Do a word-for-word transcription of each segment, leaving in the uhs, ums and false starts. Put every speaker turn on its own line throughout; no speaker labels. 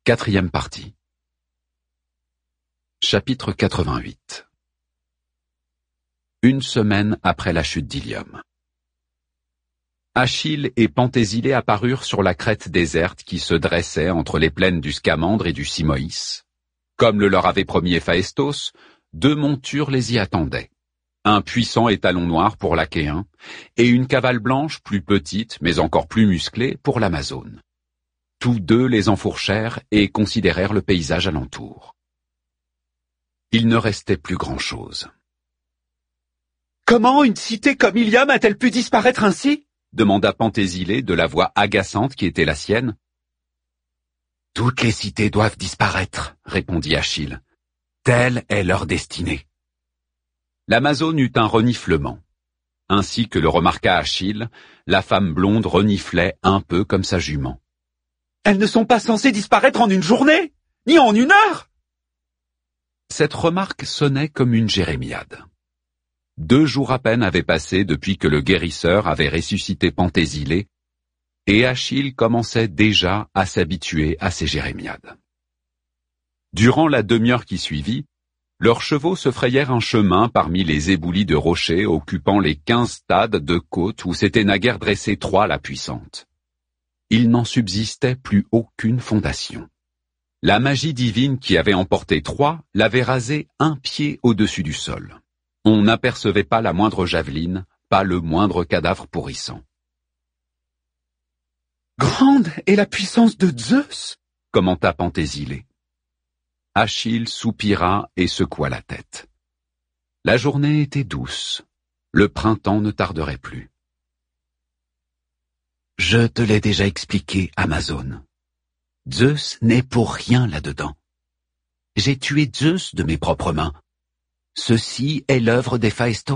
Quatrième partie. Chapitre quatre-vingt-huit. Une semaine après la chute d'Ilium. Achille et Penthésile apparurent sur la crête déserte qui se dressait entre les plaines du Scamandre et du Simoïs. Comme le leur avait promis Héphaïstos, deux montures les y attendaient. Un puissant étalon noir pour l'Achéen et une cavale blanche plus petite mais encore plus musclée pour l'Amazone. Tous deux les enfourchèrent et considérèrent le paysage alentour. Il ne restait plus grand-chose.
« Comment une cité comme Ilium a-t-elle pu disparaître ainsi ?»
demanda Penthésile de la voix agaçante qui était la sienne.
« Toutes les cités doivent disparaître, » répondit Achille. « Telle est leur destinée. »
L'Amazone eut un reniflement. Ainsi que le remarqua Achille, la femme blonde reniflait un peu comme sa jument.
« Elles ne sont pas censées disparaître en une journée, ni en une heure !»
Cette remarque sonnait comme une jérémiade. Deux jours à peine avaient passé depuis que le guérisseur avait ressuscité Penthésile, et Achille commençait déjà à s'habituer à ces jérémiades. Durant la demi-heure qui suivit, leurs chevaux se frayèrent un chemin parmi les éboulis de rochers occupant les quinze stades de côte où s'était naguère dressée Troie la puissante. Il n'en subsistait plus aucune fondation. La magie divine qui avait emporté Troie l'avait rasé un pied au-dessus du sol. On n'apercevait pas la moindre javeline, pas le moindre cadavre pourrissant.
« Grande est la puissance de Zeus !»
commenta Penthésile. Achille soupira et secoua la tête. La journée était douce. Le printemps ne tarderait plus.
« Je te l'ai déjà expliqué, Amazone. Zeus n'est pour rien là-dedans. J'ai tué Zeus de mes propres mains. Ceci est l'œuvre d'Héphaïstos. »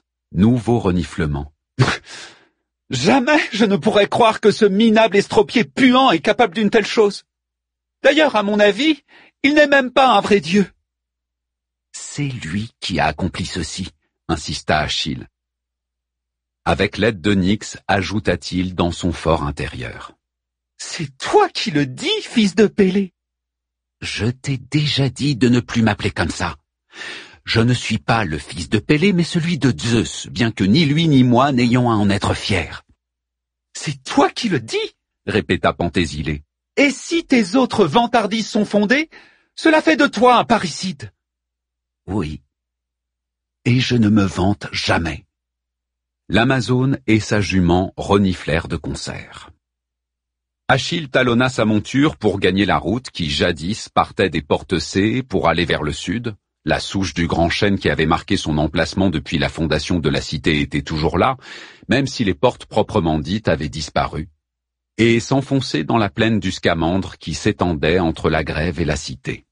Nouveau reniflement.
« Jamais je ne pourrais croire que ce minable estropié puant est capable d'une telle chose. D'ailleurs, à mon avis, il n'est même pas un vrai dieu. »«
C'est lui qui a accompli ceci, » insista Achille.
Avec l'aide de Nyx, ajouta-t-il dans son for intérieur.
« C'est toi qui le dis, fils de Pélée. »«
Je t'ai déjà dit de ne plus m'appeler comme ça. Je ne suis pas le fils de Pélée, mais celui de Zeus, bien que ni lui ni moi n'ayons à en être fiers. »«
C'est toi qui le dis ?»
répéta Penthésile.
« Et si tes autres vantardises sont fondées, cela fait de toi un parricide. »«
Oui. Et je ne me vante jamais. »
L'Amazone et sa jument reniflèrent de concert. Achille talonna sa monture pour gagner la route qui jadis partait des portes C pour aller vers le sud. La souche du grand chêne qui avait marqué son emplacement depuis la fondation de la cité était toujours là, même si les portes proprement dites avaient disparu, et s'enfonçait dans la plaine du Scamandre qui s'étendait entre la grève et la cité.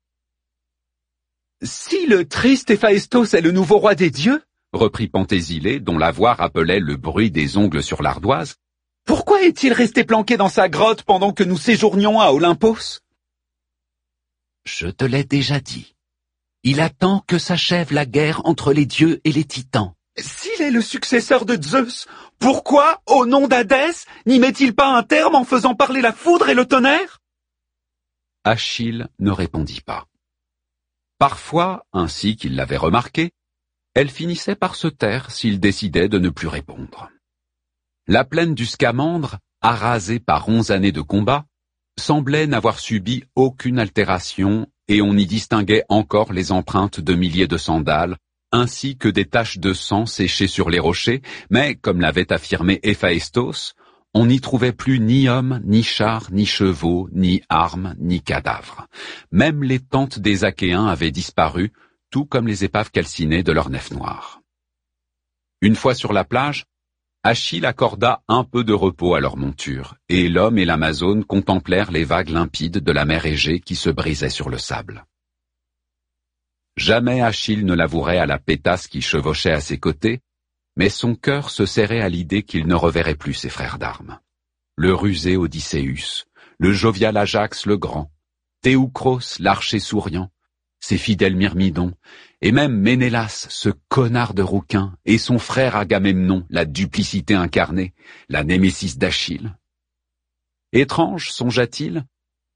« Si le triste Héphaïstos est le nouveau roi des dieux, »
reprit Penthésile, dont la voix rappelait le bruit des ongles sur l'ardoise,
« pourquoi est-il resté planqué dans sa grotte pendant que nous séjournions à Olympos ?»«
Je te l'ai déjà dit. Il attend que s'achève la guerre entre les dieux et les titans. »«
S'il est le successeur de Zeus, pourquoi, au nom d'Hadès, n'y met-il pas un terme en faisant parler la foudre et le tonnerre ?»
Achille ne répondit pas. Parfois, ainsi qu'il l'avait remarqué, elle finissait par se taire s'il décidait de ne plus répondre. La plaine du Scamandre, arasée par onze années de combat, semblait n'avoir subi aucune altération et on y distinguait encore les empreintes de milliers de sandales, ainsi que des taches de sang séchées sur les rochers, mais, comme l'avait affirmé Héphaïstos, on n'y trouvait plus ni hommes, ni chars, ni chevaux, ni armes, ni cadavres. Même les tentes des Achéens avaient disparu, tout comme les épaves calcinées de leurs nefs noires. Une fois sur la plage, Achille accorda un peu de repos à leur monture, et l'homme et l'Amazone contemplèrent les vagues limpides de la mer Égée qui se brisaient sur le sable. Jamais Achille ne l'avouerait à la pétasse qui chevauchait à ses côtés, mais son cœur se serrait à l'idée qu'il ne reverrait plus ses frères d'armes. Le rusé Odysseus, le jovial Ajax le Grand, Théoukros l'archer souriant, ses fidèles Myrmidons, et même Ménélas, ce connard de rouquin, et son frère Agamemnon, la duplicité incarnée, la némésis d'Achille. Étrange, songea-t-il,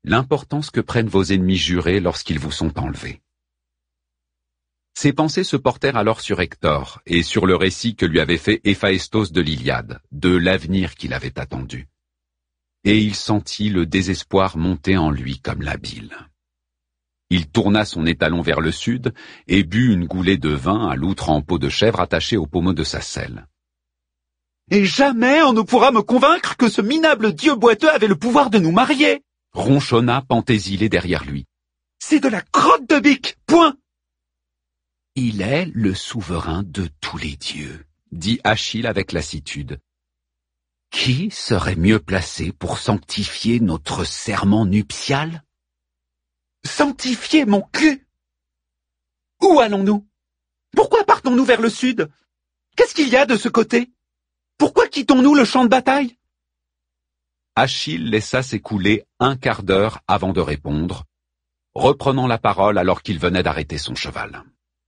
l'importance que prennent vos ennemis jurés lorsqu'ils vous sont enlevés. Ses pensées se portèrent alors sur Hector et sur le récit que lui avait fait Héphaïstos de l'Iliade, de l'avenir qu'il avait attendu. Et il sentit le désespoir monter en lui comme la bile. Il tourna son étalon vers le sud et but une goulée de vin à l'outre en peau de chèvre attachée au pommeau de sa selle.
« Et jamais on ne pourra me convaincre que ce minable dieu boiteux avait le pouvoir de nous marier !»
ronchonna Pentésilée derrière lui.
« C'est de la crotte de bique, point !»«
Il est le souverain de tous les dieux, »
dit Achille avec lassitude.
« Qui serait mieux placé pour sanctifier notre serment nuptial ?»«
Sanctifier mon cul ! Où allons-nous? Pourquoi partons-nous vers le sud? Qu'est-ce qu'il y a de ce côté? Pourquoi quittons-nous le champ de bataille ?»
Achille laissa s'écouler un quart d'heure avant de répondre, reprenant la parole alors qu'il venait d'arrêter son cheval.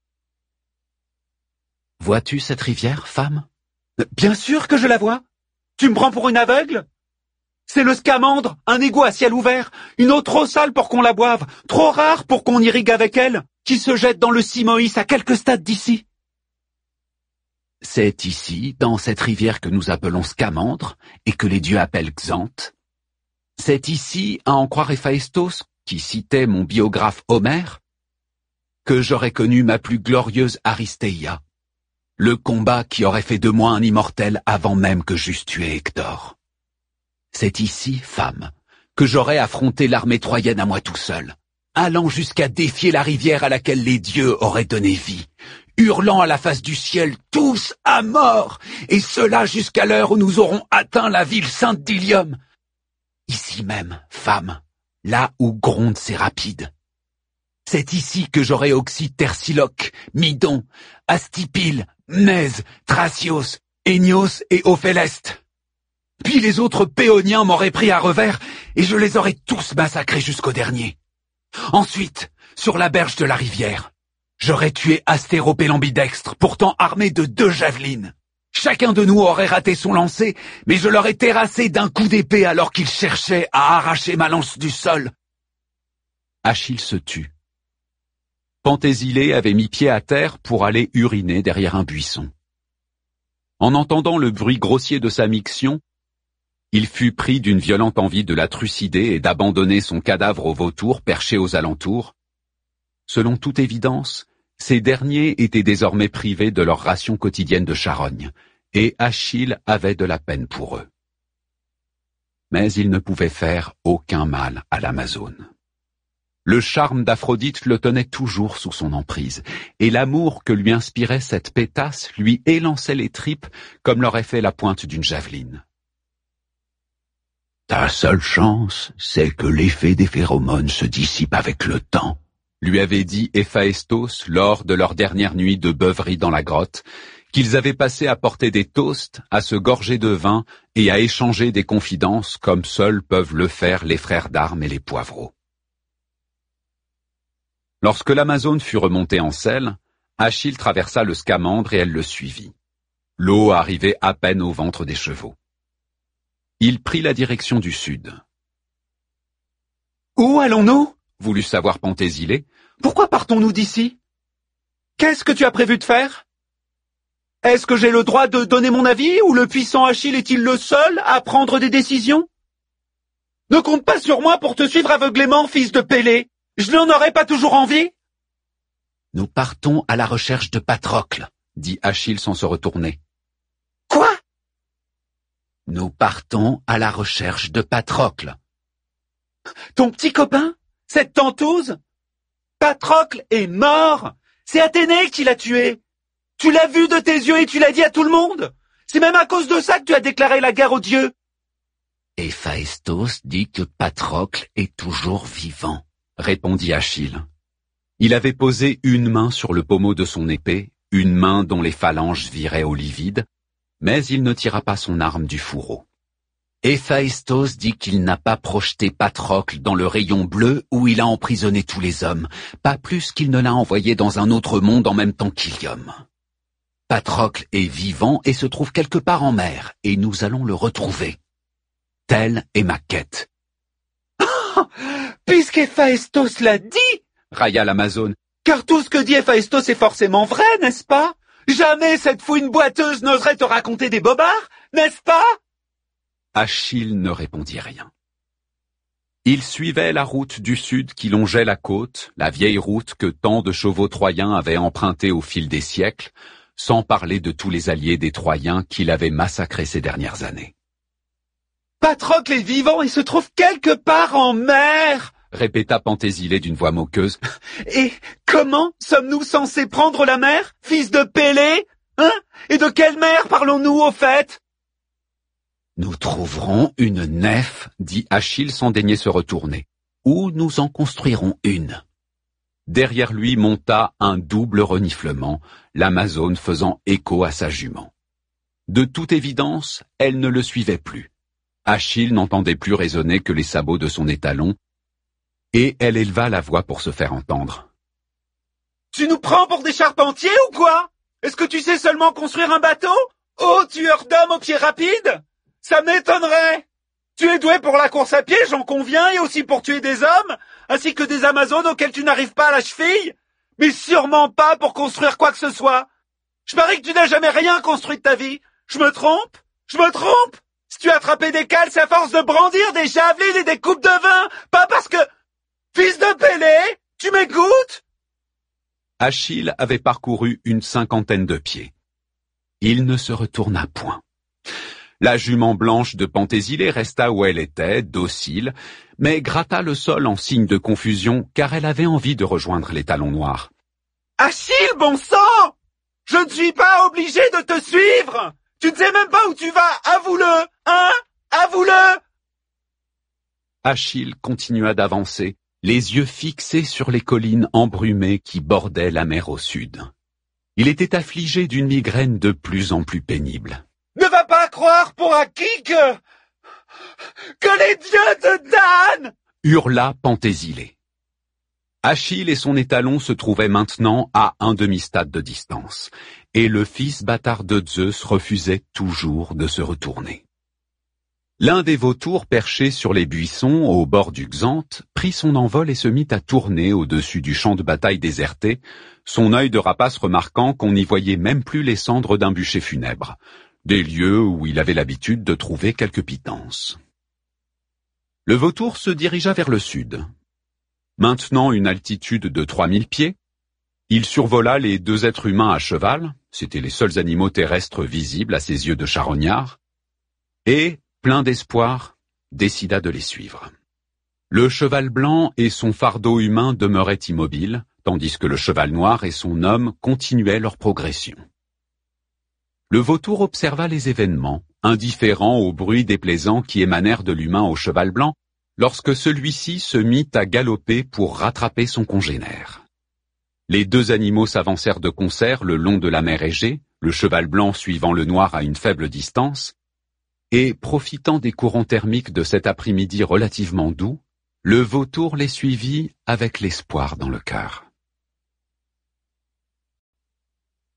« Vois-tu cette rivière, femme ?»«
Bien sûr que je la vois. Tu me prends pour une aveugle? C'est le Scamandre, un égout à ciel ouvert, une eau trop sale pour qu'on la boive, trop rare pour qu'on irrigue avec elle, qui se jette dans le Simoïs à quelques stades d'ici. »
C'est ici, dans cette rivière que nous appelons Scamandre, et que les dieux appellent Xanthe. C'est ici, à en croire Héphaïstos, qui citait mon biographe Homère, que j'aurais connu ma plus glorieuse Aristéia, le combat qui aurait fait de moi un immortel avant même que j'eusse tué Hector. C'est ici, femme, que j'aurais affronté l'armée troyenne à moi tout seul, allant jusqu'à défier la rivière à laquelle les dieux auraient donné vie, hurlant à la face du ciel, tous à mort, et cela jusqu'à l'heure où nous aurons atteint la ville sainte d'Ilium. Ici même, femme, là où grondent ces rapides. C'est ici que j'aurais oxy Tersiloque, Midon, Astipyle, Mnèse, Thracios, Aignos et Ophéleste. Puis les autres Péoniens m'auraient pris à revers, et je les aurais tous massacrés jusqu'au dernier. Ensuite, sur la berge de la rivière, j'aurais tué Astéropée l'ambidextre, pourtant armé de deux javelines. Chacun de nous aurait raté son lancer, mais je l'aurais terrassé d'un coup d'épée alors qu'ils cherchaient à arracher ma lance du sol.
Achille se tut. Pentésilée avait mis pied à terre pour aller uriner derrière un buisson. En entendant le bruit grossier de sa miction, il fut pris d'une violente envie de la trucider et d'abandonner son cadavre aux vautours perchés aux alentours. Selon toute évidence, ces derniers étaient désormais privés de leur ration quotidienne de charogne, et Achille avait de la peine pour eux. Mais il ne pouvait faire aucun mal à l'Amazone. Le charme d'Aphrodite le tenait toujours sous son emprise, et l'amour que lui inspirait cette pétasse lui élançait les tripes comme l'aurait fait la pointe d'une javeline.
Ta seule chance, c'est que l'effet des phéromones se dissipe avec le temps,
lui avait dit Héphaïstos lors de leur dernière nuit de beuverie dans la grotte, qu'ils avaient passé à porter des toasts, à se gorger de vin et à échanger des confidences comme seuls peuvent le faire les frères d'armes et les poivreaux. Lorsque l'Amazone fut remontée en selle, Achille traversa le Scamandre et elle le suivit. L'eau arrivait à peine au ventre des chevaux. Il prit la direction du sud.
« Où allons-nous »
voulut savoir Pentésilée.
« Pourquoi partons-nous d'ici? Qu'est-ce que tu as prévu de faire? Est-ce que j'ai le droit de donner mon avis, ou le puissant Achille est-il le seul à prendre des décisions? Ne compte pas sur moi pour te suivre aveuglément, fils de Pélée. Je n'en aurais pas toujours envie. »
« Nous partons à la recherche de Patrocle, »
dit Achille sans se retourner.
« Quoi? »
« Nous partons à la recherche de Patrocle. »«
Ton petit copain? Cette tentouse? Patrocle est mort. C'est Athénée qui l'a tué. Tu l'as vu de tes yeux et tu l'as dit à tout le monde. C'est même à cause de ça que tu as déclaré la guerre aux dieux. »
Héphaïstos dit que Patrocle est toujours vivant,
répondit Achille. Il avait posé une main sur le pommeau de son épée, une main dont les phalanges viraient au livide, mais il ne tira pas son arme du fourreau.
Héphaïstos dit qu'il n'a pas projeté Patrocle dans le rayon bleu où il a emprisonné tous les hommes, pas plus qu'il ne l'a envoyé dans un autre monde en même temps qu'Ilium. Patrocle est vivant et se trouve quelque part en mer, et nous allons le retrouver. Telle est ma quête.
Oh, Puisqu'Héphaïstos l'a dit, railla l'Amazone, car tout ce que dit Héphaïstos est forcément vrai, n'est-ce pas? Jamais cette fouine boiteuse n'oserait te raconter des bobards, n'est-ce pas?
Achille ne répondit rien. Il suivait la route du sud qui longeait la côte, la vieille route que tant de chevaux troyens avaient empruntée au fil des siècles, sans parler de tous les alliés des Troyens qu'il avait massacrés ces dernières années.
Patrocle est vivant et se trouve quelque part en mer,
répéta Penthésile d'une voix moqueuse.
Et comment sommes-nous censés prendre la mer, fils de Pélée? Hein? Et de quelle mer parlons-nous au fait?
Nous trouverons une nef, dit Achille sans daigner se retourner, ou nous en construirons une. Derrière lui monta un double reniflement, l'Amazone faisant écho à sa jument. De toute évidence, elle ne le suivait plus. Achille n'entendait plus résonner que les sabots de son étalon, et elle éleva la voix pour se faire entendre.
« Tu nous prends pour des charpentiers ou quoi? Est-ce que tu sais seulement construire un bateau? Ô tueur d'hommes aux pieds rapides! Ça m'étonnerait! Tu es doué pour la course à pied, j'en conviens, et aussi pour tuer des hommes, ainsi que des Amazones auxquelles tu n'arrives pas à la cheville, mais sûrement pas pour construire quoi que ce soit. Je parie que tu n'as jamais rien construit de ta vie. Je me trompe? Je me trompe? Si tu as attrapé des cales, c'est à force de brandir des javelines et des coupes de vin, pas parce que... Fils de Pélée, tu m'écoutes?
Achille avait parcouru une cinquantaine de pieds. Il ne se retourna point. La jument blanche de Penthésile resta où elle était, docile, mais gratta le sol en signe de confusion, car elle avait envie de rejoindre les talons noirs.
« Achille, bon sang! Je ne suis pas obligé de te suivre! Tu ne sais même pas où tu vas, avoue-le, hein? Avoue-le! »
Achille continua d'avancer, les yeux fixés sur les collines embrumées qui bordaient la mer au sud. Il était affligé d'une migraine de plus en plus pénible.
Ne va pas croire pour acquis que... que les dieux te damnent!
Hurla Penthésile. Achille et son étalon se trouvaient maintenant à un demi-stade de distance, et le fils bâtard de Zeus refusait toujours de se retourner. L'un des vautours perchés sur les buissons au bord du Xanthe prit son envol et se mit à tourner au-dessus du champ de bataille déserté, son œil de rapace remarquant qu'on n'y voyait même plus les cendres d'un bûcher funèbre, des lieux où il avait l'habitude de trouver quelques pitances. Le vautour se dirigea vers le sud. Maintenant une altitude de trois mille pieds, il survola les deux êtres humains à cheval, c'étaient les seuls animaux terrestres visibles à ses yeux de charognard, et, plein d'espoir, décida de les suivre. Le cheval blanc et son fardeau humain demeuraient immobiles, tandis que le cheval noir et son homme continuaient leur progression. Le vautour observa les événements, indifférent au bruit déplaisant qui émanèrent de l'humain au cheval blanc, lorsque celui-ci se mit à galoper pour rattraper son congénère. Les deux animaux s'avancèrent de concert le long de la mer Égée, le cheval blanc suivant le noir à une faible distance, et, profitant des courants thermiques de cet après-midi relativement doux, le vautour les suivit avec l'espoir dans le cœur.